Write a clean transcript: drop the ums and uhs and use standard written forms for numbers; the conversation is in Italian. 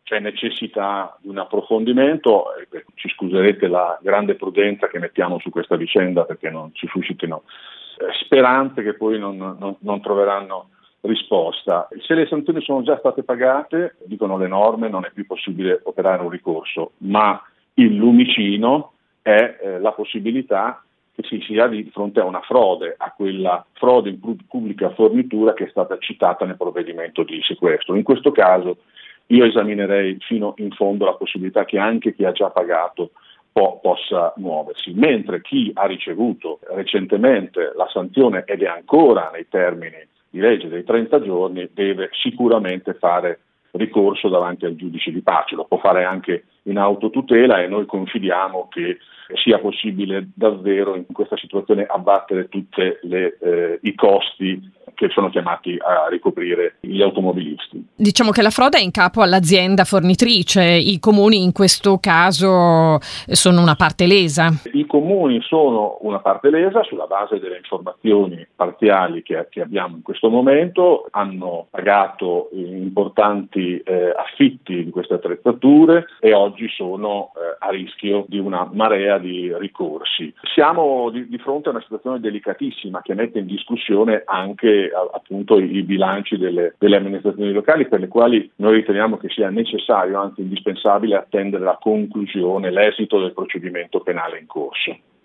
c'è necessità di un approfondimento. Ci scuserete la grande prudenza che mettiamo su questa vicenda perché non ci suscitino speranze che poi non troveranno risposta. Se le sanzioni sono già state pagate, dicono le norme, non è più possibile operare un ricorso, ma il lumicino è la possibilità che si sia di fronte a una frode, a quella frode in pubblica fornitura che è stata citata nel provvedimento di sequestro. In questo caso io esaminerei fino in fondo la possibilità che anche chi ha già pagato possa muoversi, mentre chi ha ricevuto recentemente la sanzione ed è ancora nei termini di legge dei 30 giorni deve sicuramente fare ricorso davanti al giudice di pace. Lo può fare anche in autotutela e noi confidiamo che sia possibile davvero in questa situazione abbattere tutti i costi che sono chiamati a ricoprire gli automobilisti. Diciamo che la frode è in capo all'azienda fornitrice, i comuni in questo caso sono una parte lesa. I comuni sono una parte lesa sulla base delle informazioni parziali che abbiamo in questo momento, hanno pagato importanti affitti di queste attrezzature e oggi sono a rischio di una marea di ricorsi. Siamo di fronte a una situazione delicatissima che mette in discussione anche appunto i bilanci delle amministrazioni locali, per le quali noi riteniamo che sia necessario, anzi indispensabile, attendere la conclusione, l'esito del procedimento penale in corso.